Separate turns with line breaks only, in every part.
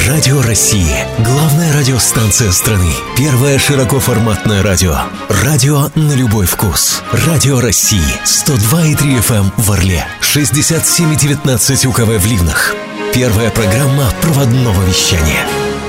Радио России. Главная радиостанция страны. Первое широкоформатное радио. Радио на любой вкус. Радио России. 102,3 FM в Орле. 67,19 УКВ в Ливнах. Первая программа проводного вещания.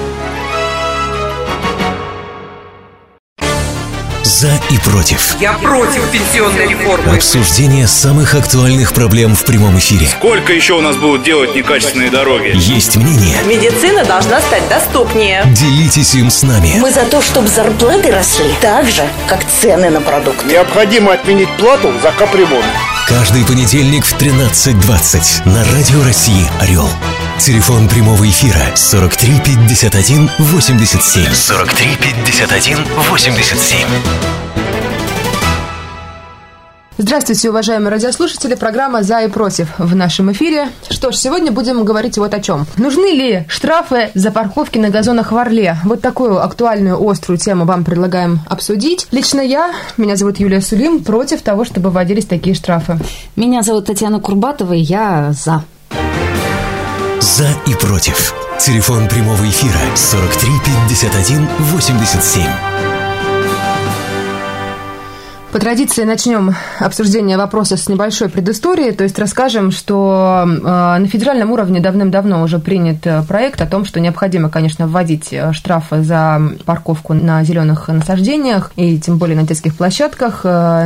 За и против.
Я против пенсионной реформы.
Обсуждение самых актуальных проблем в прямом эфире.
Сколько еще у нас будут делать некачественные дороги?
Есть мнение.
Медицина должна стать доступнее.
Делитесь им с нами.
Мы за то, чтобы зарплаты росли так же, как цены на продукты.
Необходимо отменить плату за капремонт.
Каждый понедельник в 13:20 на Радио России «Орел». Телефон прямого эфира 43 51 87. 43 51 87.
Здравствуйте, уважаемые радиослушатели. Программа «За и против» в нашем эфире. Что ж, сегодня будем говорить вот о чем. Нужны ли штрафы за парковки на газонах в Орле? Вот такую актуальную, острую тему вам предлагаем обсудить. Лично меня зовут Юлия Сулим, против того, чтобы вводились такие штрафы.
Меня зовут Татьяна Курбатова, и я за.
За и против. Телефон прямого эфира 43 51 87.
По традиции начнем обсуждение вопроса с небольшой предысторией, то есть расскажем, что на федеральном уровне давным-давно уже принят проект о том, что необходимо, конечно, вводить штрафы за парковку на зеленых насаждениях и тем более на детских площадках,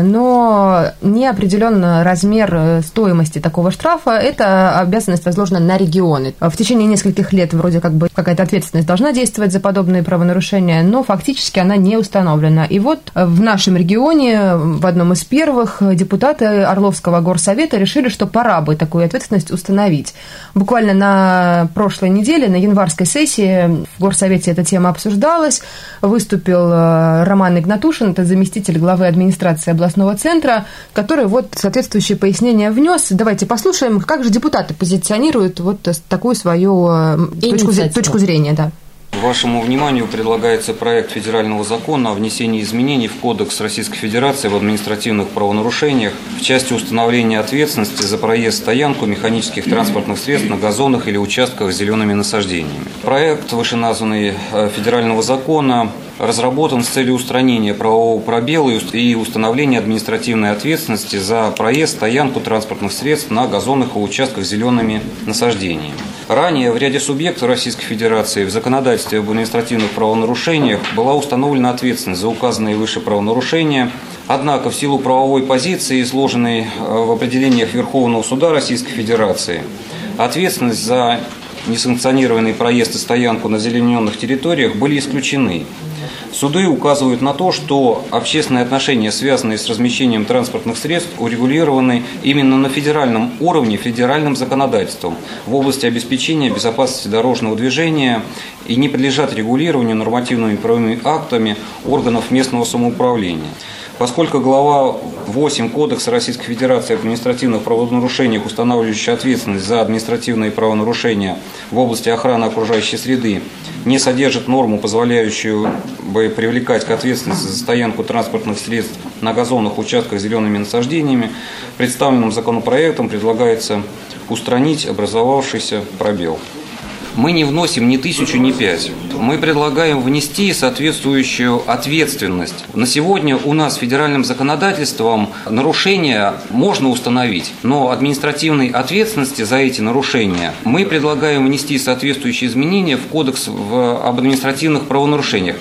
но не определен размер стоимости такого штрафа, эта обязанность возложена на регионы. В течение нескольких лет вроде как бы какая-то ответственность должна действовать за подобные правонарушения, но фактически она не установлена. И вот в нашем регионе в одном из первых депутаты Орловского горсовета решили, что пора бы такую ответственность установить. Буквально на прошлой неделе, на январской сессии в горсовете эта тема обсуждалась. Выступил Роман Игнатушин, это заместитель главы администрации областного центра, который вот соответствующие пояснения внес. Давайте послушаем, как же депутаты позиционируют вот такую свою точку зрения. Да.
Вашему вниманию предлагается проект федерального закона о внесении изменений в Кодекс Российской Федерации в административных правонарушениях в части установления ответственности за проезд-стоянку механических транспортных средств на газонах или участках с зелеными насаждениями. Проект вышеназванный федерального закона разработан с целью устранения правового пробела и установления административной ответственности за проезд, стоянку транспортных средств на газонах и участках с зелеными насаждениями. Ранее в ряде субъектов Российской Федерации в законодательстве об административных правонарушениях была установлена ответственность за указанные выше правонарушения. Однако в силу правовой позиции, изложенной в определениях Верховного суда Российской Федерации, ответственность за несанкционированный проезд и стоянку на озелененных территориях были исключены. Суды указывают на то, что общественные отношения, связанные с размещением транспортных средств, урегулированы именно на федеральном уровне, федеральным законодательством в области обеспечения безопасности дорожного движения и не подлежат регулированию нормативными правовыми актами органов местного самоуправления. Поскольку глава 8 Кодекса Российской Федерации об административных правонарушениях, устанавливающая ответственность за административные правонарушения в области охраны окружающей среды, не содержит норму, позволяющую бы привлекать к ответственности за стоянку транспортных средств на газонных участках с зелеными насаждениями, представленным законопроектом предлагается устранить образовавшийся пробел. Мы не вносим ни 1000, ни 5. Мы предлагаем внести соответствующую ответственность. На сегодня у нас федеральным законодательством нарушения можно установить, но административной ответственности за эти нарушения мы предлагаем внести соответствующие изменения в Кодекс об административных правонарушениях.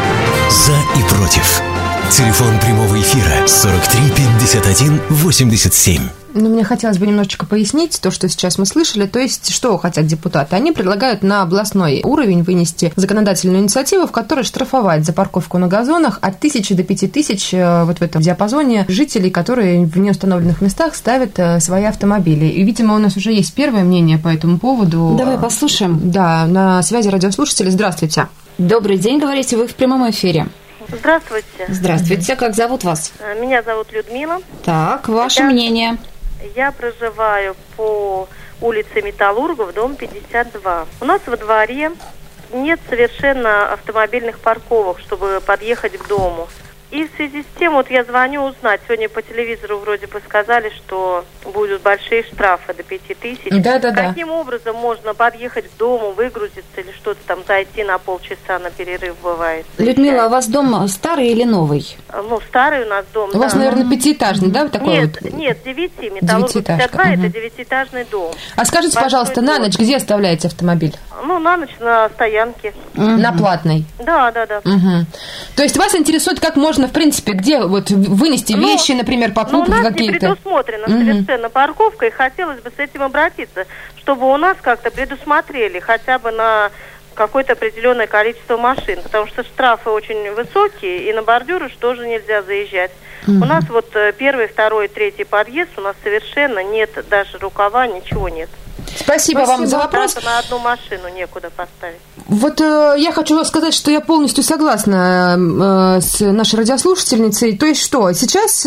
За и против. Телефон прямого эфира 43 51 87.
Мне хотелось бы немножечко пояснить то, что сейчас мы слышали. То есть, что хотят депутаты? Они предлагают на областной уровень вынести законодательную инициативу, в которой штрафовать за парковку на газонах от 1000 до 5000 вот в этом диапазоне жителей, которые в неустановленных местах ставят свои автомобили. И, видимо, у нас уже есть первое мнение по этому поводу.
Давай послушаем.
Да, на связи радиослушатели. Здравствуйте.
Добрый день, говорите, вы в прямом эфире.
Здравствуйте.
Здравствуйте, как зовут вас?
Меня зовут Людмила.
Так, ваше мнение.
Я проживаю по улице Металлургов, дом 52. У нас во дворе нет совершенно автомобильных парковок, чтобы подъехать к дому. И в связи с тем, вот я звоню узнать, сегодня по телевизору вроде бы сказали, что будут большие штрафы до 5000.
Да.
Каким образом можно подъехать к дому, выгрузиться или что-то там, зайти на полчаса на перерыв бывает?
Людмила, а у вас дом старый или новый?
Ну, старый у нас дом.
У вас, наверное, пятиэтажный, да?
Нет, 9, Металлург 52, это 9-этажный дом.
А скажите,
Большой
пожалуйста, на
двор.
ночь где оставляете автомобиль?
Ну, на ночь на стоянке.
На платной?
Да.
Угу. То есть вас интересует, как можно, в принципе, где вот вынести вещи, например, покупки
какие-то? У нас
какие-то?
не предусмотрена совершенно парковка, и хотелось бы с этим обратиться, чтобы у нас как-то предусмотрели хотя бы на какое-то определенное количество машин, потому что штрафы очень высокие, и на бордюры тоже нельзя заезжать. У нас вот первый, второй, третий подъезд, у нас совершенно нет даже рукава, ничего нет.
Спасибо вам за вопрос.
Даже на одну машину некуда поставить.
Вот я хочу сказать, что я полностью согласна с нашей радиослушательницей. То есть что, сейчас,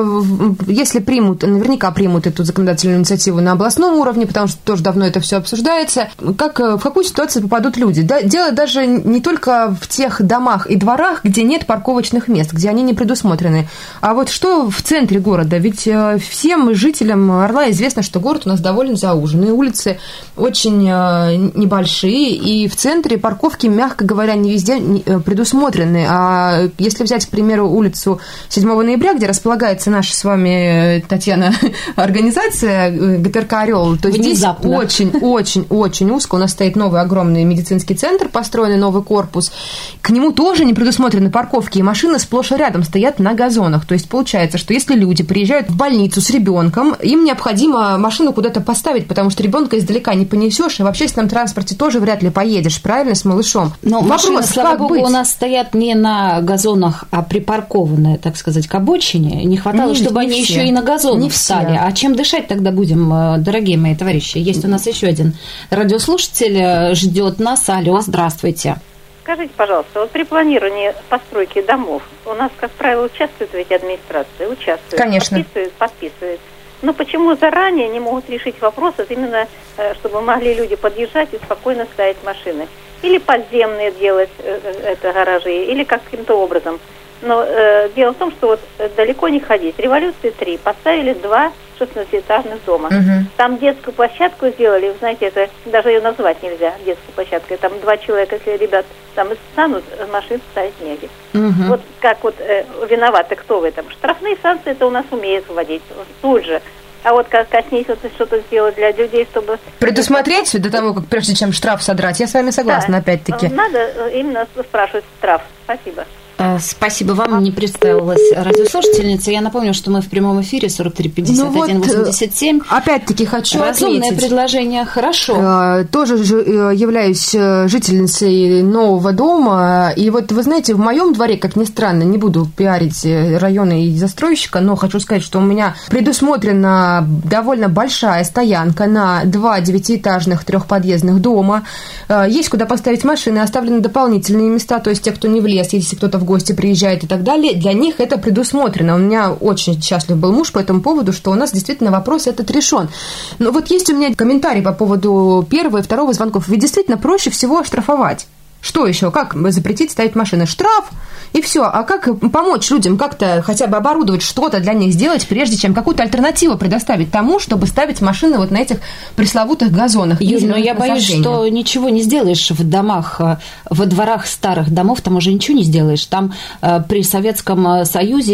если примут, наверняка примут эту законодательную инициативу на областном уровне, потому что тоже давно это все обсуждается, в какую ситуацию попадут люди? Да, дело даже не только в тех домах и дворах, где нет парковочных мест, где они не предусмотрены, а вот что в центре города. Ведь всем жителям Орла известно, что город у нас довольно зауженный, улицы очень небольшие, и в центре парковки, мягко говоря, не везде предусмотрены. А если взять, к примеру, улицу 7 ноября, где располагается наша с вами, Татьяна, организация ГТРК «Орел», то здесь очень узко. У нас стоит новый огромный медицинский центр, построенный новый корпус. К нему тоже не предусмотрены парковки, и машины сплошь и рядом стоят на газонах. То есть получается, что если люди приезжают в больницу с ребенком, им необходимо машину куда-то поставить, потому что ребенка издалека не понесешь, и в общественном транспорте тоже вряд ли поедешь, правильно, с малышом.
Но машины,
вопрос,
слава богу,
быть?
у нас стоят не на газонах, а припаркованные, так сказать, к обочине. Не хватало, чтобы они еще и на газонах встали. А чем дышать тогда будем, дорогие мои товарищи? Есть у нас еще один радиослушатель, ждет нас. Алло, здравствуйте.
Скажите, пожалуйста, вот при планировании постройки домов у нас, как правило, участвует ведь администрация? Участвует.
Конечно.
Подписывает. Но почему заранее не могут решить вопрос, вот именно, чтобы могли люди подъезжать и спокойно ставить машины? Или подземные делать это гаражи, или каким-то образом. Но дело в том, что вот далеко не ходить. Революции 3 поставили 2 16-этажных дома. Там детскую площадку сделали, вы знаете, это даже ее назвать нельзя, детской площадкой. Там 2 человека, если ребят там и станут, машин ставить негде. Вот как вот виноваты, кто в этом? Штрафные санкции это у нас умеют вводить тут же. А вот как коснись вот что-то сделать для людей, чтобы...
Предусмотреть до того, как прежде чем штраф содрать. Я с вами согласна, опять-таки.
Надо именно спрашивать штраф. Спасибо.
Спасибо вам, не представилась радиослушательница. Я напомню, что мы в прямом эфире 43 51 87.
Опять-таки хочу
разумное
отметить.
Предложение, хорошо.
Тоже являюсь жительницей нового дома. И вот вы знаете, в моем дворе, как ни странно, не буду пиарить районы и застройщика, но хочу сказать, что у меня предусмотрена довольно большая стоянка на 2 9-этажных 3-подъездных дома. Есть куда поставить машины, оставлены дополнительные места, то есть те, кто не влез, если кто-то в гости приезжает и так далее, для них это предусмотрено. У меня очень счастлив был муж по этому поводу, что у нас действительно вопрос этот решен. Но вот есть у меня комментарий по поводу первого и второго звонков. Ведь действительно проще всего оштрафовать. Что еще? Как запретить ставить машины? Штраф, и все. А как помочь людям как-то хотя бы оборудовать что-то для них сделать, прежде чем какую-то альтернативу предоставить тому, чтобы ставить машины вот на этих пресловутых газонах?
Юль, но я боюсь, что ничего не сделаешь в домах, во дворах старых домов, там уже ничего не сделаешь. Там при Советском Союзе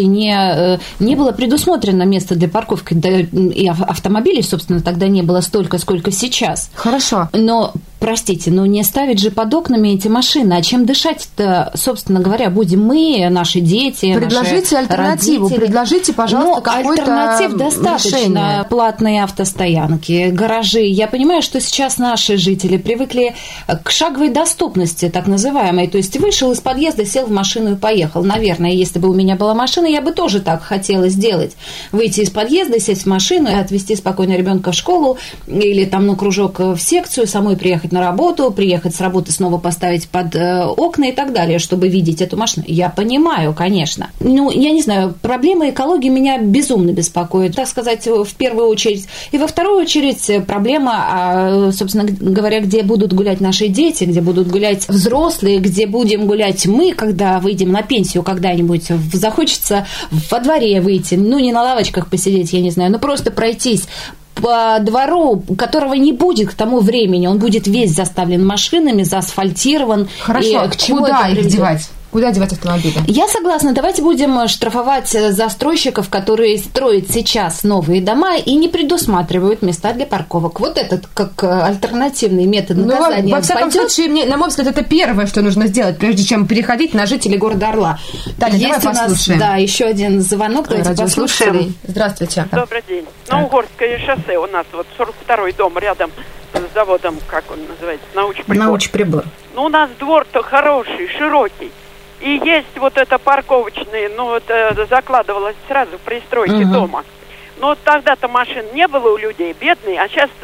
не было предусмотрено место для парковки, и автомобилей, собственно, тогда не было столько, сколько сейчас.
Хорошо.
Но, простите, не ставить же под окнами эти машины. А чем дышать-то, собственно говоря, будем мы, наши дети,
предложите
наши
альтернативу,
родители.
Предложите, пожалуйста, какое-то
альтернатив достаточно.
Решение.
Платные автостоянки, гаражи. Я понимаю, что сейчас наши жители привыкли к шаговой доступности, так называемой. То есть вышел из подъезда, сел в машину и поехал. Наверное, если бы у меня была машина, я бы тоже так хотела сделать. Выйти из подъезда, сесть в машину и отвезти спокойно ребенка в школу или там на кружок в секцию, самой приехать поехать на работу, приехать с работы, снова поставить под окна и так далее, чтобы видеть эту машину. Я понимаю, конечно. Ну, я не знаю, проблема экологии меня безумно беспокоит, так сказать, в первую очередь. И во вторую очередь проблема, собственно говоря, где будут гулять наши дети, где будут гулять взрослые, где будем гулять мы, когда выйдем на пенсию когда-нибудь. Захочется во дворе выйти, ну, не на лавочках посидеть, я не знаю, но просто пройтись по двору, которого не будет к тому времени. Он будет весь заставлен машинами, заасфальтирован.
Хорошо,
и к чему
куда
это
их девать? Куда девать автомобили?
Я согласна. Давайте будем штрафовать застройщиков, которые строят сейчас новые дома и не предусматривают места для парковок. Вот этот как альтернативный метод наказания.
Во всяком случае, на мой взгляд, это первое, что нужно сделать, прежде чем переходить на жителей города Орла. Таня,
есть
давай послушаем.
У нас, да, еще один звонок. Давайте послушаем.
Здравствуйте.
Добрый день. На Угорское шоссе у нас вот 42-й дом рядом с заводом, как он называется, Научприбор. Ну, у нас двор-то хороший, широкий. И есть вот это парковочные, ну, вот закладывалось сразу при стройке дома. Но вот тогда-то машин не было у людей, бедные, а сейчас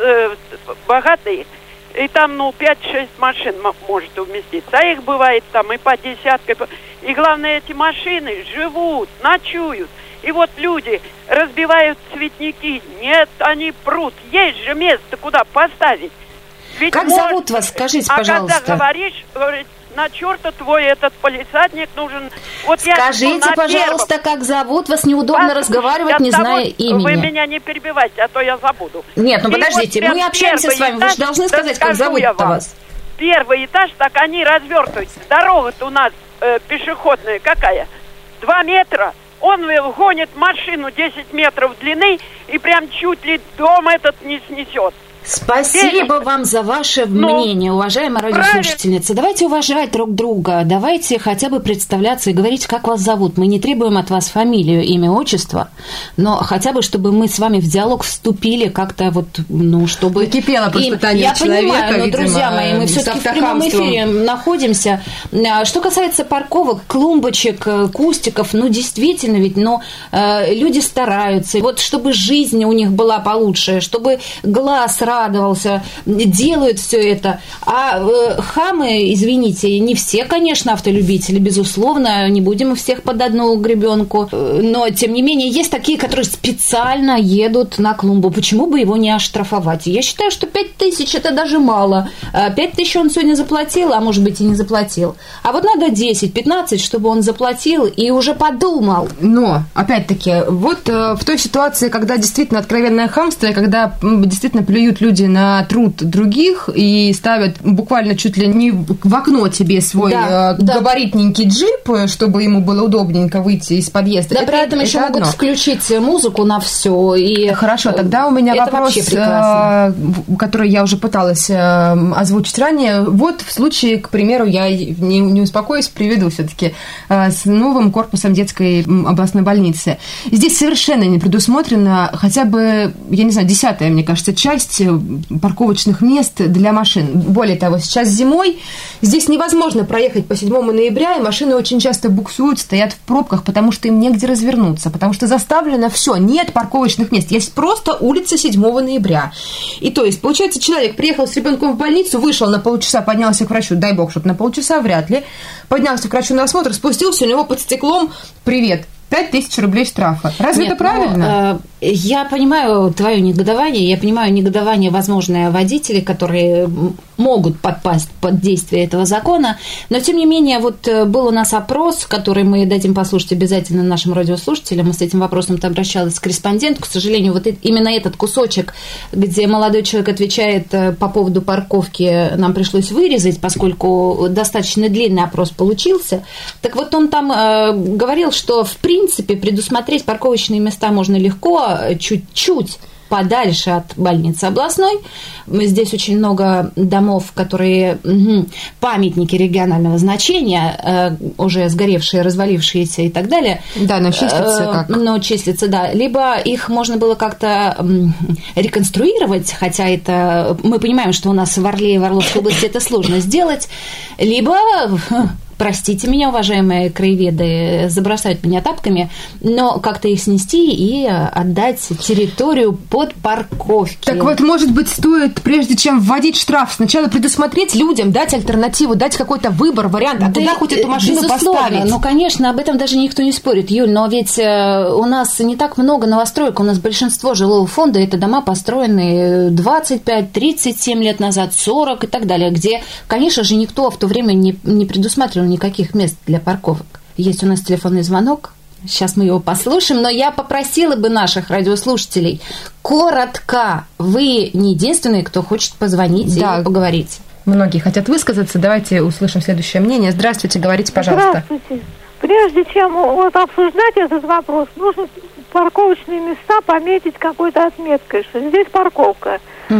богатые. И там, 5-6 машин может уместиться. А их бывает там и по десятке. И главное, эти машины живут, ночуют. И вот люди разбивают цветники. Нет, они прут. Есть же место, куда поставить.
Ведь как зовут вас, скажите, пожалуйста.
А когда говоришь, на черта твой этот полисадник нужен. Вот
скажите, пожалуйста, как зовут вас? Неудобно разговаривать, не зная имени.
Вы меня не перебивайте, а то я забуду.
Нет, подождите, вот мы общаемся с вами, вы же должны сказать, как зовут-то вас.
Первый этаж, так они развертываются. Дорога-то у нас пешеходная какая? 2 метра. Он гонит машину 10 метров длины и прям чуть ли дом этот не снесет.
Спасибо вам за ваше мнение, уважаемая радиослушательница. Давайте уважать друг друга, давайте хотя бы представляться и говорить, как вас зовут. Мы не требуем от вас фамилию, имя, отчество, но хотя бы, чтобы мы с вами в диалог вступили как-то вот, чтобы...
Накипело просто Таня
я
человека,
понимаю, но,
видимо,
друзья мои, мы все-таки в прямом эфире находимся. Что касается парковок, клумбочек, кустиков, действительно ведь, люди стараются. Вот чтобы жизнь у них была получше, чтобы глаз радовался, делают все это. А хамы, извините, не все, конечно, автолюбители, безусловно, не будем всех под одну гребенку, но, тем не менее, есть такие, которые специально едут на клумбу. Почему бы его не оштрафовать? Я считаю, что 5000 это даже мало. 5000 он сегодня заплатил, а может быть и не заплатил. А вот надо 10-15, чтобы он заплатил и уже подумал.
Но, опять-таки, вот в той ситуации, когда действительно откровенное хамство, и когда действительно плюют люди на труд других и ставят буквально чуть ли не в окно тебе свой габаритненький джип, чтобы ему было удобненько выйти из подъезда.
Да, при этом еще могут включить музыку на все. И
хорошо, тогда у меня вопрос, который я уже пыталась озвучить ранее. Вот в случае, к примеру, я не успокоюсь, приведу все-таки с новым корпусом детской областной больницы. Здесь совершенно не предусмотрена хотя бы, я не знаю, 10-я, мне кажется, часть парковочных мест для машин. Более того, сейчас зимой здесь невозможно проехать по 7 ноября, и машины очень часто буксуют, стоят в пробках, потому что им негде развернуться, потому что заставлено все, нет парковочных мест, есть просто улица 7 ноября. И то есть, получается, человек приехал с ребенком в больницу, вышел на полчаса, поднялся к врачу, дай бог, чтобы на полчаса, вряд ли, поднялся к врачу на осмотр, спустился, у него под стеклом «Привет». 5000 рублей штрафа. Разве это правильно?
Я понимаю твое негодование, я понимаю негодование, возможное, водителей, которые могут подпасть под действие этого закона, но, тем не менее, вот был у нас опрос, который мы дадим послушать обязательно нашим радиослушателям, мы с этим вопросом-то обращалась корреспондент, к сожалению, вот именно этот кусочек, где молодой человек отвечает по поводу парковки, нам пришлось вырезать, поскольку достаточно длинный опрос получился. Так вот, он там говорил, что, в принципе, предусмотреть парковочные места можно легко, чуть-чуть подальше от больницы областной. Здесь очень много домов, которые памятники регионального значения, уже сгоревшие, развалившиеся и так далее.
Да, но числятся как?
Но числятся, да. Либо их можно было как-то реконструировать, хотя это мы понимаем, что у нас в Орле и в Орловской области это сложно сделать, либо простите меня, уважаемые краеведы, забросают меня тапками, но как-то их снести и отдать территорию под парковки.
Так вот, может быть, стоит, прежде чем вводить штраф, сначала предусмотреть людям, дать альтернативу, дать какой-то выбор, вариант, а куда хоть эту машину поставить?
Ну, конечно, об этом даже никто не спорит, Юль, но ведь у нас не так много новостроек, у нас большинство жилого фонда – это дома, построенные 25, 37 лет назад, 40 и так далее, где, конечно же, никто в то время не предусматривал никаких мест для парковок. Есть у нас телефонный звонок, сейчас мы его послушаем, но я попросила бы наших радиослушателей коротко. Вы не единственные, кто хочет позвонить и поговорить.
Многие хотят высказаться. Давайте услышим следующее мнение. Здравствуйте, говорите, пожалуйста.
Здравствуйте. Прежде чем обсуждать этот вопрос, нужно парковочные места пометить какой-то отметкой, что здесь парковка.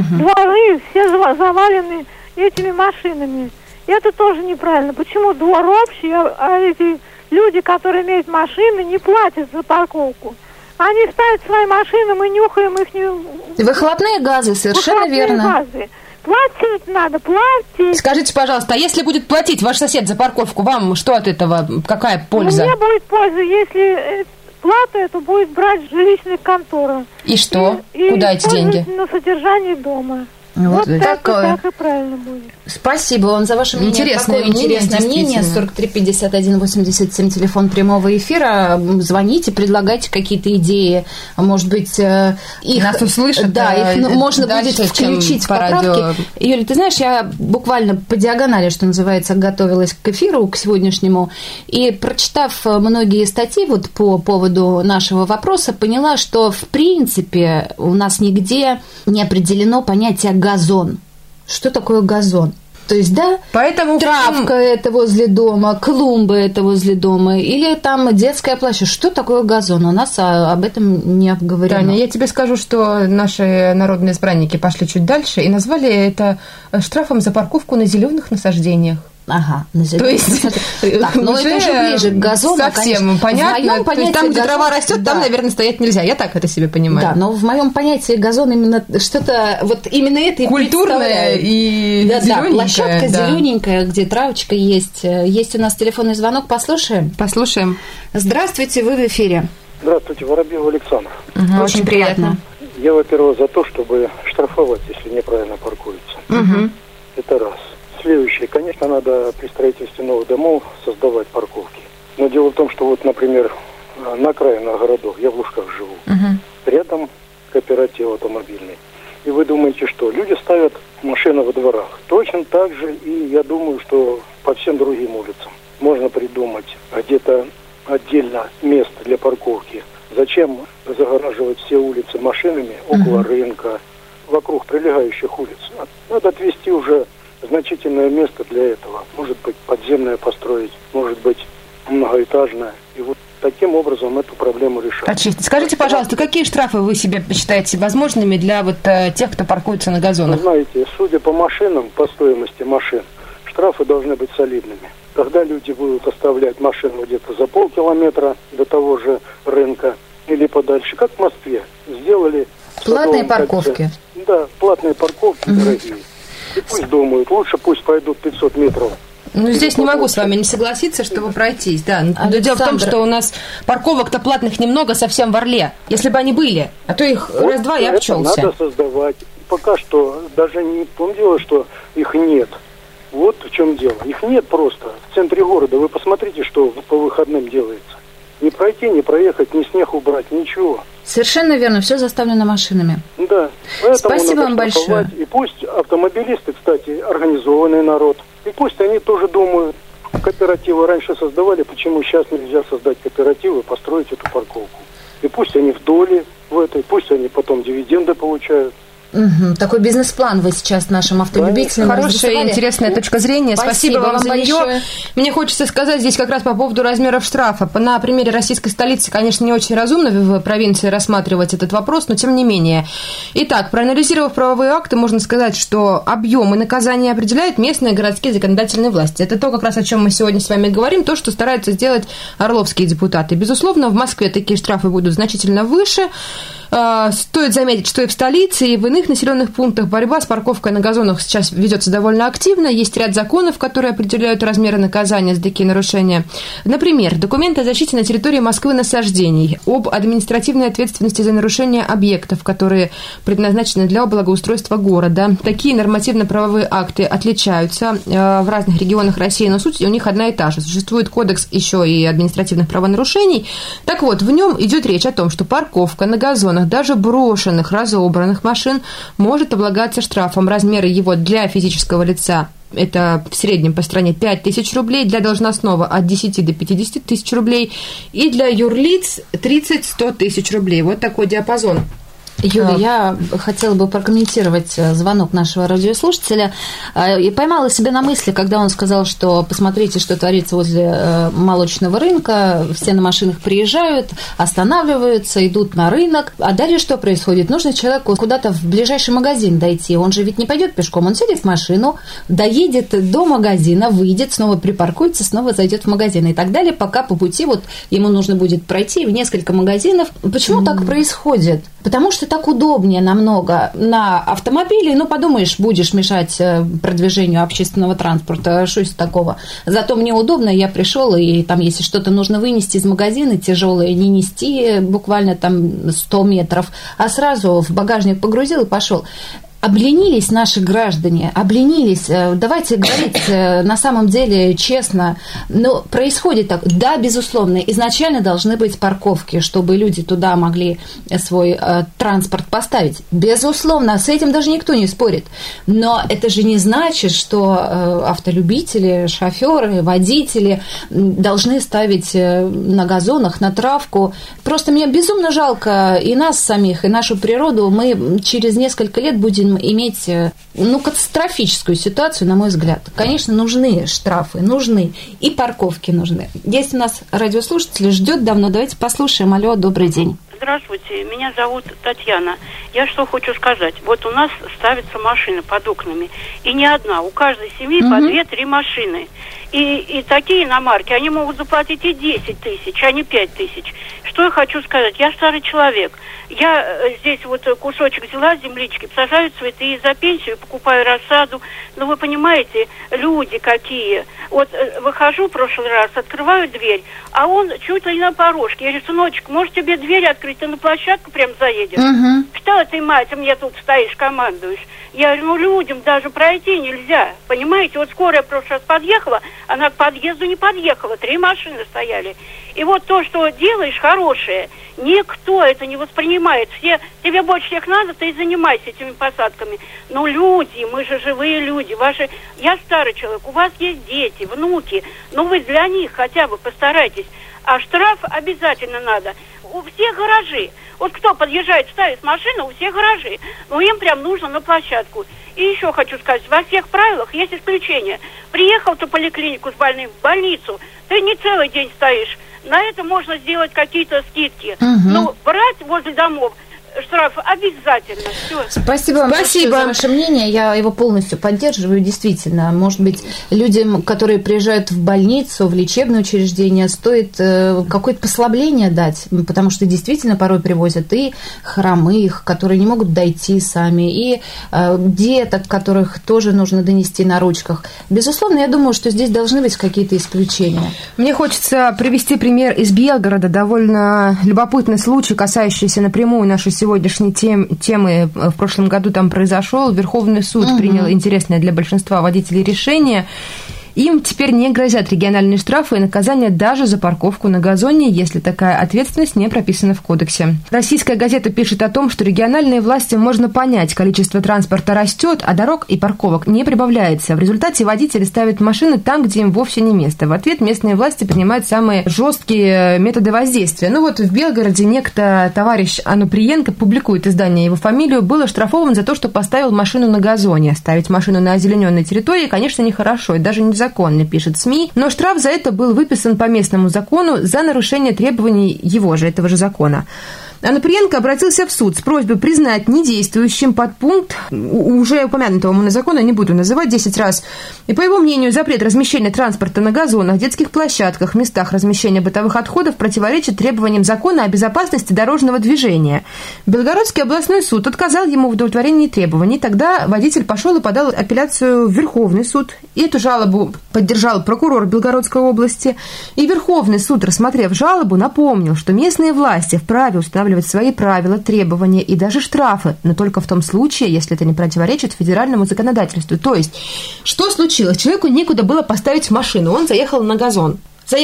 Дворы все завалены этими машинами. Это тоже неправильно. Почему двор общий, а эти люди, которые имеют машины, не платят за парковку? Они ставят свои машины, мы нюхаем их.
Выхлопные газы, совершенно верно.
Газы. Платить надо, платить.
Скажите, пожалуйста, а если будет платить ваш сосед за парковку, вам что от этого, какая польза?
Мне будет польза, если плата эту будет брать жилищная контора.
И что? Куда эти деньги?
На содержание дома.
Вот
так и правильно будет.
Спасибо вам за ваше мнение. Интересное мнение. 43 51 87, телефон прямого эфира. Звоните, предлагайте какие-то идеи. Может быть, их...
Нас услышат.
Да, их можно будет включить в поправки. Юля, ты знаешь, я буквально по диагонали, что называется, готовилась к эфиру, к сегодняшнему, и, прочитав многие статьи вот по поводу нашего вопроса, поняла, что, в принципе, у нас нигде не определено понятие газон. Что такое газон? То есть, да,
поэтому
травка это возле дома, клумба это возле дома, или там детская площадь. Что такое газон? У нас об этом не обговорено.
Таня, я тебе скажу, что наши народные избранники пошли чуть дальше и назвали это штрафом за парковку на зеленых насаждениях.
Ага,
то есть,
так, но это уже ближе к газону,
совсем понятно. То есть там, где трава растет, там, наверное, стоять нельзя. Я так это себе понимаю.
Да, но в моем понятии газон именно что-то, вот именно это и
культурное и зелененькое.
Да, площадка зелененькая, где травочка есть. Есть у нас телефонный звонок, послушаем?
Послушаем.
Здравствуйте, вы в эфире.
Здравствуйте, Воробьев Александр.
Очень приятно.
Я, во-первых, за то, чтобы штрафовать, если неправильно паркуются. Это раз. Следующее, конечно, надо при строительстве новых домов создавать парковки. Но дело в том, что вот, например, на окраинах городов, я в Лужках живу, рядом кооператив автомобильный. И вы думаете, что люди ставят машины во дворах. Точно так же и я думаю, что по всем другим улицам можно придумать где-то отдельно место для парковки. Зачем загораживать все улицы машинами около рынка, вокруг прилегающих улиц? Надо отвести уже значительное место для этого. Может быть, подземное построить, может быть, многоэтажное. И вот таким образом эту проблему решать.
Почистить. Скажите, пожалуйста, какие штрафы вы себе считаете возможными для вот тех, кто паркуется на газонах?
Вы знаете, судя по машинам, по стоимости машин, штрафы должны быть солидными. Когда люди будут оставлять машину где-то за полкилометра до того же рынка или подальше, как в Москве, сделали...
Платные парковки.
Да, платные парковки дорогие. И пусть думают, лучше пусть пойдут 500 метров.
Ну, здесь не могу с вами не согласиться, чтобы пройтись, да. Но дело в том, что у нас парковок-то платных немного совсем в Орле. Если бы они были, а то их вот раз-два и обчелся.
Надо создавать. Пока что даже не в том дело, что их нет. Вот в чем дело. Их нет просто в центре города. Вы посмотрите, что по выходным делается. Не пройти, не проехать, ни снег убрать, ничего.
Совершенно верно, все заставлено машинами.
Да.
Спасибо вам большое.
И пусть автомобилисты, кстати, организованный народ, и пусть они тоже думают, кооперативы раньше создавали, почему сейчас нельзя создать кооперативы и построить эту парковку. И пусть они в доле в этой, пусть они потом дивиденды получают.
Такой бизнес-план вы сейчас нашим автолюбителям
Хорошая, интересная точка зрения. Спасибо вам за нее. Мне хочется сказать здесь как раз по поводу размеров штрафа. На примере российской столицы, конечно, не очень разумно в провинции рассматривать этот вопрос, но тем не менее. Итак, проанализировав правовые акты, можно сказать, что объемы наказания определяют местные городские законодательные власти. Это то, как раз о чем мы сегодня с вами говорим, то, что стараются сделать орловские депутаты. Безусловно, в Москве такие штрафы будут значительно выше. Стоит заметить, что и в столице, и в иных населенных пунктах борьба с парковкой на газонах сейчас ведется довольно активно. Есть ряд законов, которые определяют размеры наказания за такие нарушения. Например, документ о защите на территории Москвы насаждений, об административной ответственности за нарушение объектов, которые предназначены для благоустройства города. Такие нормативно-правовые акты отличаются в разных регионах России, но суть у них одна и та же. Существует кодекс еще и административных правонарушений. Так вот, в нем идет речь о том, что парковка на газонах даже брошенных, разобранных машин может облагаться штрафом. Размеры его для физического лица — это в среднем по стране 5 тысяч рублей, для должностного от 10 до 50 тысяч рублей, и для юрлиц 30-100 тысяч рублей. Вот такой диапазон.
Юля, я хотела бы прокомментировать звонок нашего радиослушателя. И поймала себя на мысли, когда он сказал, что посмотрите, что творится возле молочного рынка, все на машинах приезжают, останавливаются, идут на рынок. А далее что происходит? Нужно человеку куда-то в ближайший магазин дойти. Он же ведь не пойдет пешком, он сядет в машину, доедет до магазина, выйдет, снова припаркуется, снова зайдет в магазин и так далее, пока по пути вот ему нужно будет пройти в несколько магазинов. Почему так происходит? Потому что так удобнее намного на автомобиле. Ну, подумаешь, будешь мешать продвижению общественного транспорта. Что из такого? Зато мне удобно, я пришел, и там, если что-то нужно вынести из магазина, тяжелое, не нести буквально там 100 метров, а сразу в багажник погрузил и пошел. Обленились наши граждане, обленились. Давайте говорить на самом деле честно. Но происходит так. Да, безусловно, изначально должны быть парковки, чтобы люди туда могли свой транспорт поставить. Безусловно, с этим даже никто не спорит. Но это же не значит, что автолюбители, шоферы, водители должны ставить на газонах, на травку. Просто мне безумно жалко и нас самих, и нашу природу. Мы через несколько лет будем иметь, катастрофическую ситуацию, на мой взгляд. Конечно, нужны штрафы, нужны, и парковки нужны. Есть у нас радиослушатель, ждет давно. Давайте послушаем. Алло, добрый день.
Здравствуйте, меня зовут Татьяна. Я что хочу сказать. Вот у нас ставятся машины под окнами. И не одна. У каждой семьи по 2-3 машины. И такие иномарки, они могут заплатить и 10 тысяч, а не 5 тысяч. Что я хочу сказать? Я старый человек. Я здесь вот кусочек взяла землички, сажаю цветы, и за пенсию покупаю рассаду. Но вы понимаете, люди какие. Вот выхожу в прошлый раз, открываю дверь, а он чуть ли не на порожке. Я говорю: сыночек, может тебе дверь открыть, ты на площадку прям заедешь? Что ты, мать, мне тут стоишь, командуешь? Я говорю, людям даже пройти нельзя. Понимаете, вот скорая в прошлый раз подъехала, она к подъезду не подъехала, 3 машины стояли. И вот то, что делаешь хорошее, никто это не воспринимает. Тебе больше всех надо, ты и занимайся этими посадками. Но люди, мы же живые люди. Я старый человек, у вас есть дети, внуки. Но вы для них хотя бы постарайтесь. А штраф обязательно надо. У всех гаражи. Вот кто подъезжает, ставит машину, у всех гаражи. Но им прям нужно на площадку. И еще хочу сказать, во всех правилах есть исключение. Приехал ты в поликлинику с больным, в больницу, ты не целый день стоишь. На это можно сделать какие-то скидки. Но брать возле домов штраф обязательно. Все.
Спасибо вам за ваше мнение. Я его полностью поддерживаю. Действительно, может быть, людям, которые приезжают в больницу, в лечебное учреждение, стоит какое-то послабление дать, потому что действительно порой привозят и хромых, которые не могут дойти сами, и деток, которых тоже нужно донести на ручках. Безусловно, я думаю, что здесь должны быть какие-то исключения.
Мне хочется привести пример из Белгорода. Довольно любопытный случай, касающийся напрямую нашей сегодняшней темы. В прошлом году там произошел. Верховный суд принял интересное для большинства водителей решение. Им теперь не грозят региональные штрафы и наказания даже за парковку на газоне, если такая ответственность не прописана в кодексе. Российская газета пишет о том, что региональные власти, можно понять, количество транспорта растет, а дорог и парковок не прибавляется. В результате водители ставят машины там, где им вовсе не место. В ответ местные власти принимают самые жесткие методы воздействия. В Белгороде некто товарищ Ануприенко, публикует издание его фамилию, был оштрафован за то, что поставил машину на газоне. Ставить машину на озелененной территории, конечно, нехорошо и даже незаконно, пишет СМИ, но штраф за это был выписан по местному закону за нарушение требований этого же закона. Оноприенко обратился в суд с просьбой признать недействующим подпункт уже упомянутого мной закона, не буду называть 10 раз. И, по его мнению, запрет размещения транспорта на газонах, детских площадках, местах размещения бытовых отходов противоречит требованиям закона о безопасности дорожного движения. Белгородский областной суд отказал ему в удовлетворении требований. Тогда водитель пошел и подал апелляцию в Верховный суд. И эту жалобу поддержал прокурор Белгородской области. И Верховный суд, рассмотрев жалобу, напомнил, что местные власти вправе устанавливать свои правила, требования и даже штрафы, но только в том случае, если это не противоречит федеральному законодательству. То есть, что случилось? Человеку некуда было поставить машину, он заехал на газон.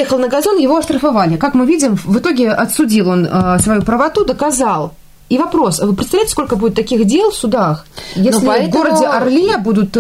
Его оштрафовали. Как мы видим, в итоге отсудил он свою правоту, доказал. И вопрос, вы представляете, сколько будет таких дел в судах, если в городе Орле будут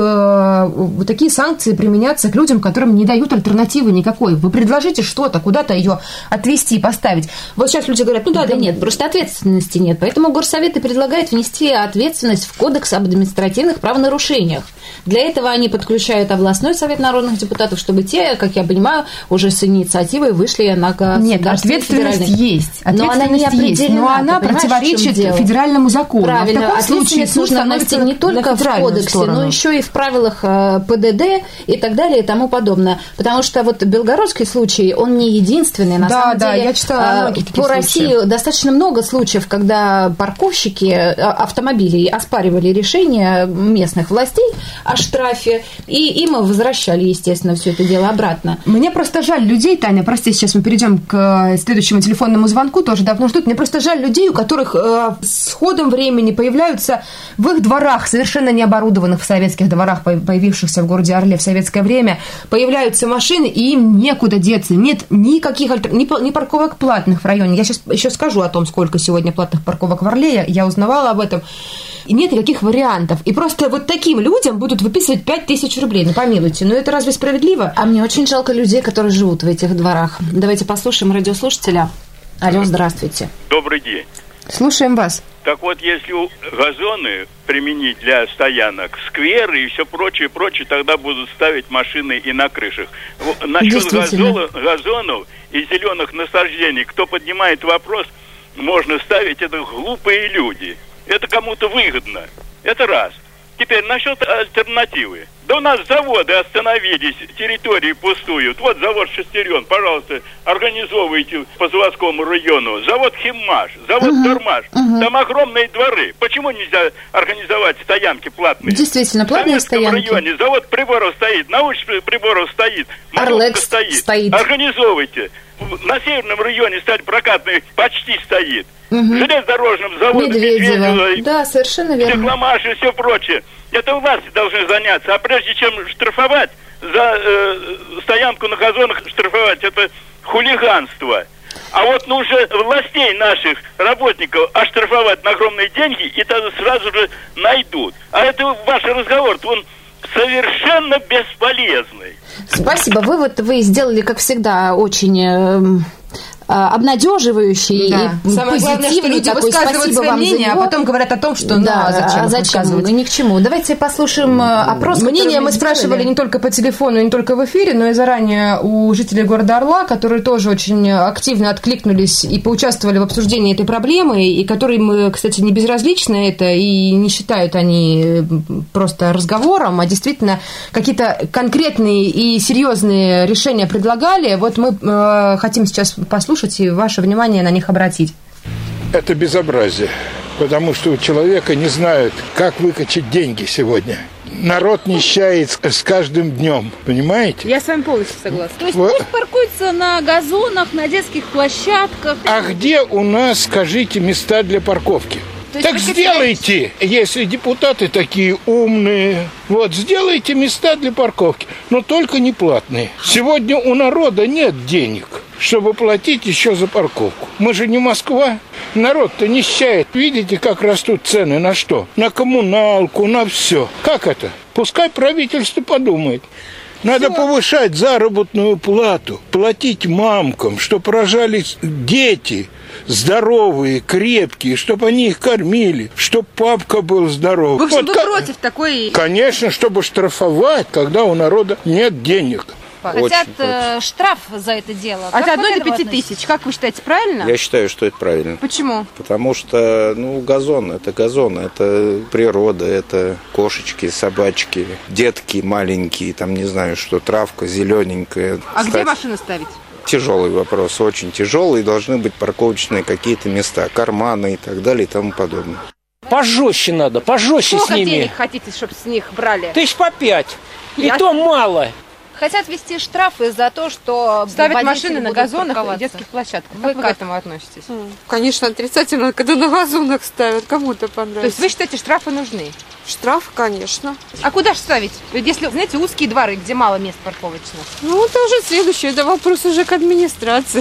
такие санкции применяться к людям, которым не дают альтернативы никакой? Вы предложите что-то, куда-то ее отвезти, поставить. Вот сейчас люди говорят,
нет, просто ответственности нет. Поэтому Горсовет и предлагает внести ответственность в Кодекс об административных правонарушениях. Для этого они подключают областной совет народных депутатов, чтобы те, как я понимаю, уже с инициативой вышли на государственный.
Нет, ответственность есть.
Но она не определена.
Но она противоречит федеральному закону.
Правильно, ответственность нужно внести не только в кодексе, но еще и в правилах ПДД и так далее и тому подобное. Потому что вот белгородский случай, он не единственный. На самом деле,
я читала
по России достаточно много случаев, когда парковщики автомобилей оспаривали решения местных властей о штрафе, и им возвращали, естественно, все это дело обратно.
Мне просто жаль людей, Таня, прости, сейчас мы перейдем к следующему телефонному звонку, тоже давно ждут. Мне просто жаль людей, у которых с ходом времени появляются в их дворах, совершенно необорудованных в советских дворах, появившихся в городе Орле в советское время, появляются машины, и им некуда деться. Нет никаких ни парковок платных в районе. Я сейчас еще скажу о том, сколько сегодня платных парковок в Орле. Я узнавала об этом. И нет никаких вариантов. И просто вот таким людям будут выписывать 5000 рублей. Ну, помилуйте, но это разве справедливо?
А мне очень жалко людей, которые живут в этих дворах. Давайте послушаем радиослушателя. Алло, здравствуйте.
Добрый день.
Слушаем вас.
Так вот, если газоны применить для стоянок, скверы и все прочее, тогда будут ставить машины и на крышах. Насчет газонов и зеленых насаждений, кто поднимает вопрос, можно ставить, это глупые люди. Это кому-то выгодно. Это раз. Теперь насчет альтернативы. Да у нас заводы остановились, территории пустуют. Вот завод «Шестерен», пожалуйста, организовывайте по заводскому району. Завод «Химмаш», завод «Тормаш». Там огромные дворы. Почему нельзя организовать стоянки платные?
Действительно, платные стоянки.
В районе завод приборов стоит, научных приборов стоит,
Орлекс стоит.
Организовывайте. На северном районе сталь прокатный почти стоит. Железнодорожным заводом
Медведево. Да, совершенно верно.
Стекломаш и все прочее. Это власти должны заняться. А прежде чем штрафовать за стоянку на газонах, штрафовать, это хулиганство. А вот нужно властей наших, работников, оштрафовать на огромные деньги, и тогда сразу же найдут. А это ваш разговор, он совершенно бесполезный.
Спасибо. Вы сделали, как всегда, очень обнадеживающий и
самое главное, что люди высказывают свое мнение, а потом говорят о том, что зачем
ни к чему. Давайте послушаем опрос.
Мнение мы спрашивали не только по телефону, не только в эфире, но и заранее у жителей города Орла, которые тоже очень активно откликнулись и поучаствовали в обсуждении этой проблемы, и которым, кстати, не безразлично это, и не считают они просто разговором, а действительно какие-то конкретные и серьезные решения предлагали. Вот мы хотим сейчас послушать и ваше внимание на них обратить.
Это безобразие, потому что у человека не знают, как выкачать деньги сегодня. Народ нищает с каждым днем, понимаете?
Я с вами полностью согласна. То есть пусть паркуются на газонах, на детских площадках.
А где у нас, скажите, места для парковки? Так сделайте, если депутаты такие умные, вот, сделайте места для парковки, но только не платные. Сегодня у народа нет денег, чтобы платить еще за парковку. Мы же не Москва. Народ-то нищает. Видите, как растут цены на что? На коммуналку, на все. Как это? Пускай правительство подумает. Надо повышать заработную плату, платить мамкам, чтобы рожались дети здоровые, крепкие, чтобы они их кормили, чтобы папка был здоровый.
В общем, вы против такой...
Конечно, чтобы штрафовать, когда у народа нет денег.
штрафа.
Хотят штраф за это дело.
От 1 до 5 тысяч. Как вы считаете, правильно?
Я считаю, что это правильно.
Почему?
Потому что, газон, это природа, это кошечки, собачки, детки маленькие, там, не знаю, что, травка зелененькая.
А где машины ставить?
Тяжелый вопрос, очень тяжелый. Должны быть парковочные какие-то места, карманы и так далее и тому подобное.
Пожестче надо, пожестче
Сколько
с ними.
денег хотите, чтобы с них брали?
5 тысяч. И то мало.
Хотят ввести штрафы за то, что
ставят машины на газонах и детских площадках. Как вы к этому относитесь?
Конечно, отрицательно, когда на газонах ставят. Кому-то понравится.
То есть вы считаете, штрафы нужны?
Штраф, конечно.
А куда же ставить? Если, знаете, узкие дворы, где мало мест парковочных.
Это уже следующее. Это вопрос уже к администрации.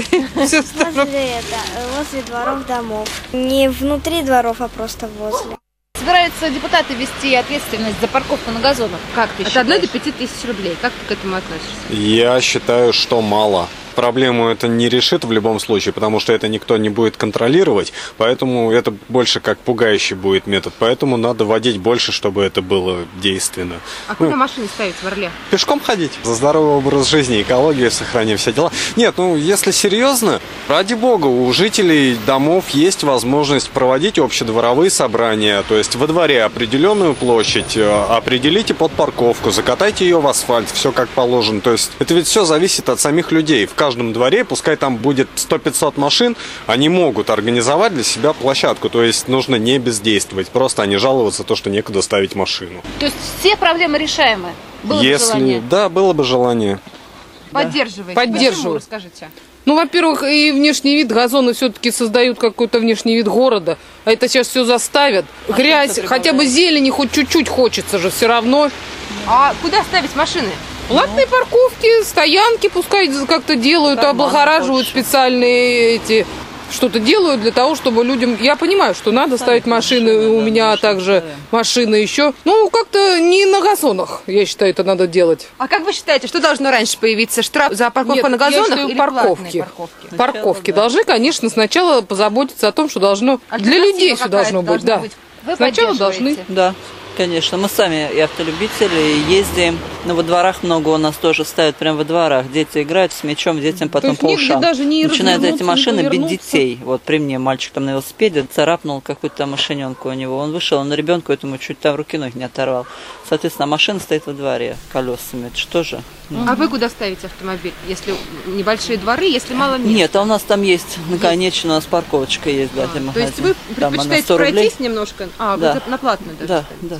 Возле дворов домов. Не внутри дворов, а просто возле.
Собираются депутаты ввести ответственность за парковку на газонах. Как ты считаешь?
От 1 до 5 тысяч рублей. Как ты к этому относишься?
Я считаю, что мало. Проблему это не решит в любом случае, потому что это никто не будет контролировать, поэтому это больше как пугающий будет метод. Поэтому надо вводить больше, чтобы это было действенно.
А куда машины ставить в Орле?
Пешком ходить. За здоровый образ жизни, экологию сохраним, все дела. Нет, если серьезно, ради бога, у жителей домов есть возможность проводить общедворовые собрания, то есть во дворе определенную площадь, определите под парковку, закатайте ее в асфальт, все как положено. То есть это ведь все зависит от самих людей. В каждом дворе, пускай там будет 100-500 машин, они могут организовать для себя площадку. То есть нужно не бездействовать, просто не жаловаться на то, что некуда ставить машину.
То есть все проблемы решаемы? Было бы желание?
Да, было бы желание.
Поддерживаете?
Поддерживаю.
Расскажите.
Во-первых, и внешний вид, газоны все-таки создают какой-то внешний вид города. А это сейчас все заставят. Грязь, хотя бы зелени хоть чуть-чуть хочется же все равно.
А куда ставить машины?
Платные парковки, стоянки пускай как-то делают, облагораживают специальные что-то делают для того, чтобы людям... Я понимаю, что надо ставить машины, у меня также машины еще. Как-то не на газонах, я считаю, это надо делать.
А как вы считаете, что должно раньше появиться? Штраф за парковку на газонах или
парковки? Парковки должны, конечно, сначала позаботиться о том, что должно... Для людей все должно быть, да. Сначала должны.
Да. Конечно, мы сами и автолюбители, ездим, во дворах много у нас тоже ставят, прямо во дворах. Дети играют с мячом, детям потом по ушам. Начинают эти машины бить детей. Вот при мне мальчик там на велосипеде царапнул какую-то машиненку у него. Он вышел, он ребенку этому чуть там руки-ноги не оторвал. Соответственно, машина стоит во дворе колесами. Это что же?
А вы куда ставите автомобиль? Если небольшие дворы, если мало мест?
Нет, а у нас там есть, наконечно, у нас парковочка есть, да, для магазина.
То есть вы предпочитаете пройтись немножко?
Да.
Вы на платную даже?
Да.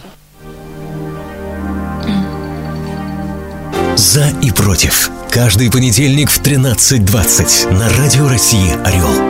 «За и против». Каждый понедельник в 13:20 на Радио России «Орел».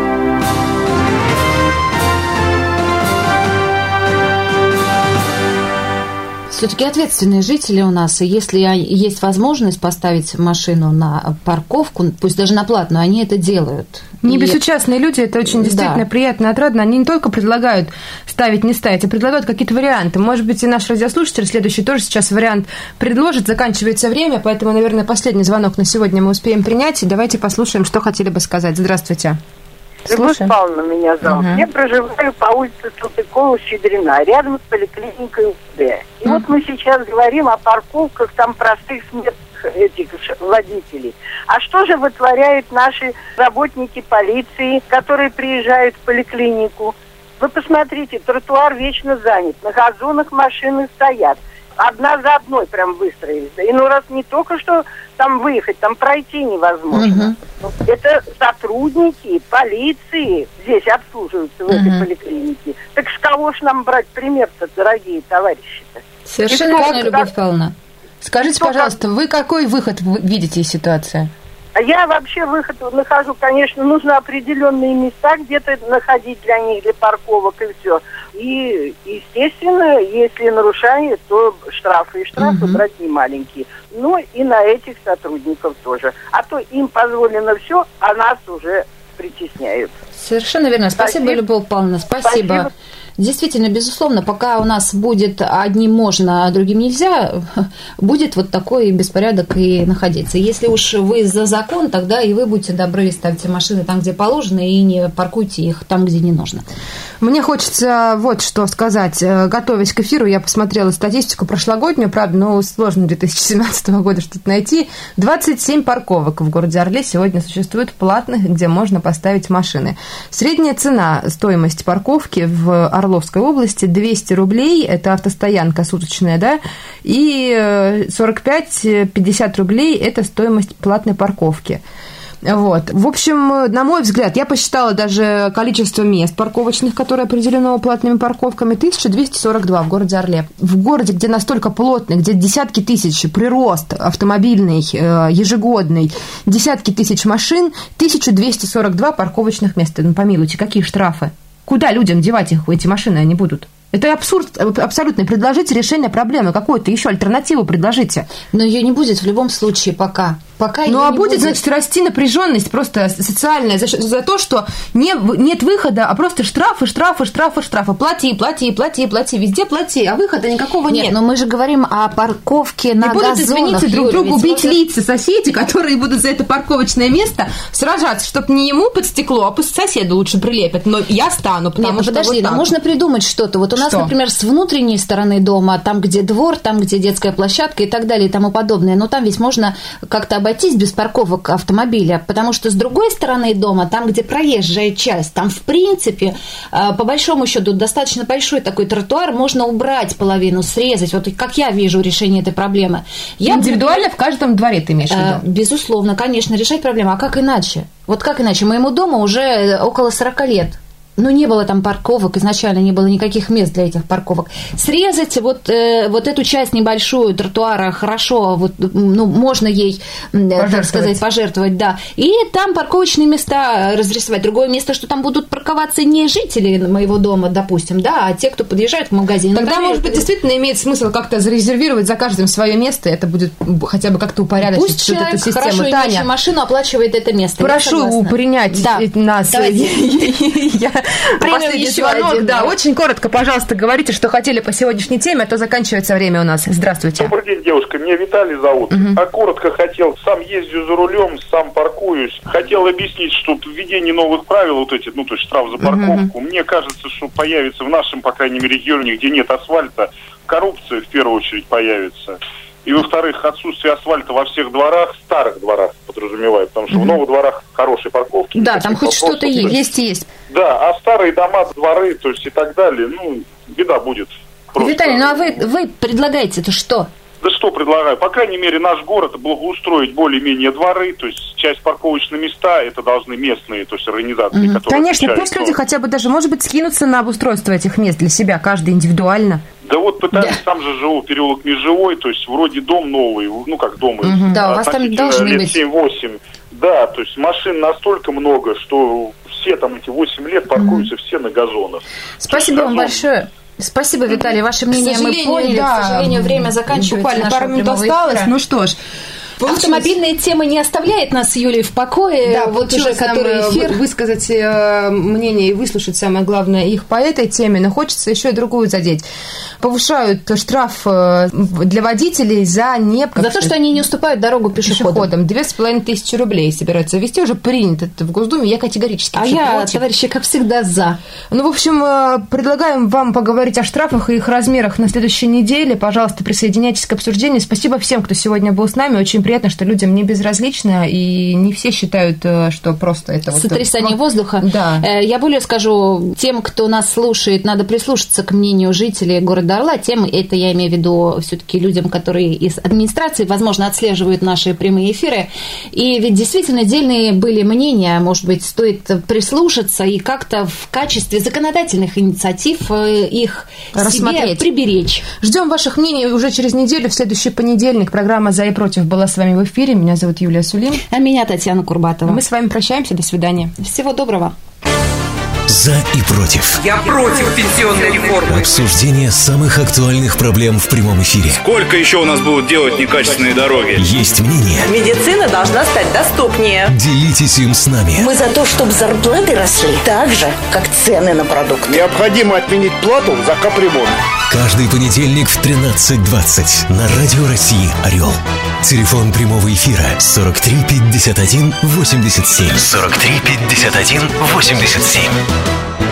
Все-таки ответственные жители у нас, и если есть возможность поставить машину на парковку, пусть даже на платную, они это делают.
Не безучастные люди, это очень действительно приятно и отрадно. Они не только предлагают ставить, не ставить, а предлагают какие-то варианты. Может быть, и наш радиослушатель следующий тоже сейчас вариант предложит. Заканчивается время, поэтому, наверное, последний звонок на сегодня мы успеем принять. И давайте послушаем, что хотели бы сказать. Здравствуйте.
Любовь Павловна меня зовут. Я проживаю по улице Салтыкова-Щедрина, рядом с поликлиникой УЗД. И вот мы сейчас говорим о парковках там простых смертных этих водителей. А что же вытворяют наши работники полиции, которые приезжают в поликлинику? Вы посмотрите, тротуар вечно занят, на газонах машины стоят. Одна за одной прям выстроились. И раз не только что там выехать, там пройти невозможно. Это сотрудники полиции здесь обслуживаются в этой поликлинике. Так с кого ж нам брать пример-то, дорогие товарищи-то?
Совершенно верно, Любовь Павловна. Скажите, пожалуйста, вы какой выход видите из ситуации?
Я вообще выход нахожу, конечно, нужно определенные места где-то находить для них, для парковок и все. И, естественно, если нарушение, то штрафы. И штрафы брать не маленькие. Ну и на этих сотрудников тоже. А то им позволено все, а нас уже притесняют.
Совершенно верно. Спасибо, Любовь Павловна. Спасибо. Действительно, безусловно, пока у нас будет одним можно, а другим нельзя, будет вот такой беспорядок и находиться. Если уж вы за закон, тогда и вы будьте добры, ставьте машины там, где положено, и не паркуйте их там, где не нужно.
Мне хочется вот что сказать. Готовясь к эфиру, я посмотрела статистику прошлогоднюю, правда, но сложно 2017 года что-то найти. 27 парковок в городе Орле сегодня существует платных, где можно поставить машины. Средняя цена, стоимость парковки в Орловской области 200 рублей, это автостоянка суточная, да, и 45-50 рублей это стоимость платной парковки. Вот. В общем, на мой взгляд, я посчитала даже количество мест парковочных, которые определено платными парковками, 1242 в городе Орле. В городе, где настолько плотный, где десятки тысяч, прирост автомобильный, ежегодный, десятки тысяч машин, 1242 парковочных места. Ну, помилуйте, какие штрафы? Куда людям девать их, эти машины, они будут? Это абсурд абсолютно. Предложите решение проблемы. Какую-то еще альтернативу предложите.
Но ее не будет в любом случае пока.
Ну, а будет, значит, расти напряженность просто социальная за то, что нет выхода, а просто штрафы. Плати. Везде плати, а выхода никакого нет.
Нет, но мы же говорим о парковке на газонах.
Не будут, извините, друг другу бить лица соседи, которые будут за это парковочное место сражаться, чтобы не ему под стекло, а пусть соседу лучше прилепят. Но я стану, потому что
подожди,
вот
можно придумать что-то. Вот у нас, например, с внутренней стороны дома, там, где двор, там, где детская площадка и так далее и тому подобное, но там ведь можно как-то обойтись без парковок автомобиля, потому что с другой стороны дома, там, где проезжая часть, там, в принципе, по большому счету, достаточно большой такой тротуар, можно убрать половину, срезать. Вот как я вижу решение этой проблемы.
Индивидуально в каждом дворе ты имеешь в виду?
Безусловно, конечно, решать проблему. А как иначе? Вот как иначе? Моему дому уже около 40 лет. Ну, не было там парковок, изначально не было никаких мест для этих парковок. Срезать вот эту часть небольшую тротуара хорошо, можно ей, так сказать, пожертвовать, да. И там парковочные места разрисовать. Другое место, что там будут парковаться не жители моего дома, допустим, да, а те, кто подъезжает к магазину.
Тогда, может быть, действительно имеет смысл как-то зарезервировать за каждым свое место, это будет хотя бы как-то упорядочить
пусть всю эту систему. Хорошо, Таня, машину оплачивает это место.
Прошу принять нас. Последний звонок, да. Очень коротко, пожалуйста, говорите, что хотели по сегодняшней теме, а то заканчивается время у нас. Здравствуйте.
Добрый день, девушка. Меня Виталий зовут. А коротко хотел, сам ездю за рулем, сам паркуюсь. Хотел объяснить, что введение новых правил, то есть штраф за парковку, мне кажется, что появится в нашем, по крайней мере, регионе, где нет асфальта, коррупция в первую очередь появится. И, во-вторых, отсутствие асфальта во всех дворах, старых дворах подразумевает, потому что в новых дворах хорошие парковки.
Да, там хоть что-то есть.
Да, а старые дома, дворы, то есть и так далее, беда будет.
Просто. Виталий, а вы предлагаете-то что?
Да что предлагаю? По крайней мере, наш город благоустроить более-менее дворы, то есть часть парковочных места, это должны местные, то есть организации, которые...
Конечно, пусть люди хотя бы даже, может быть, скинутся на обустройство этих мест для себя, каждый индивидуально.
Да вот пытаюсь, сам же живу, переулок Межевой, то есть вроде дом новый, как дом,
да, у вас там должны быть.
7-8, да, то есть машин настолько много, что все там эти 8 лет паркуются все на газонах.
Спасибо вам большое. Спасибо, Виталий, ваше мнение мы поняли.
Да,
к сожалению, время заканчивается.
Буквально пару минут осталось. Ну что ж.
Автомобильная тема не оставляет нас с Юлей в покое.
Да, вот уже который эфир. Высказать мнение и выслушать, самое главное, их по этой теме, но хочется еще и другую задеть. Повышают штраф для водителей за
то, что они не уступают дорогу пешеходам.
2500 рублей собираются ввести, уже принято это в Госдуме, я категорически
против. Товарищи, как всегда, за.
В общем, предлагаем вам поговорить о штрафах и их размерах на следующей неделе. Пожалуйста, присоединяйтесь к обсуждению. Спасибо всем, кто сегодня был с нами. Очень приятно, что людям не безразлично, и не все считают, что просто это
сотрясание воздуха.
Да.
Я более скажу, тем, кто нас слушает, надо прислушаться к мнению жителей города Орла, тем, это я имею в виду все-таки людям, которые из администрации, возможно, отслеживают наши прямые эфиры, и ведь действительно дельные были мнения, может быть, стоит прислушаться и как-то в качестве законодательных инициатив их рассмотреть, себе приберечь.
Ждем ваших мнений уже через неделю, в следующий понедельник. Программа «За и против» была с вами в эфире. Меня зовут Юлия Сулим.
А меня Татьяна Курбатова.
Мы с вами прощаемся. До свидания.
Всего доброго.
За и против.
Я против пенсионной реформы.
Обсуждение самых актуальных проблем в прямом эфире.
Сколько еще у нас будут делать некачественные дороги?
Есть мнение.
Медицина должна стать доступнее.
Делитесь им с нами.
Мы за то, чтобы зарплаты росли так же, как цены на продукты.
Необходимо отменить плату за капремонт.
Каждый понедельник в 13:20 на Радио России «Орел». Телефон прямого эфира 43 51 87. 43 51 87.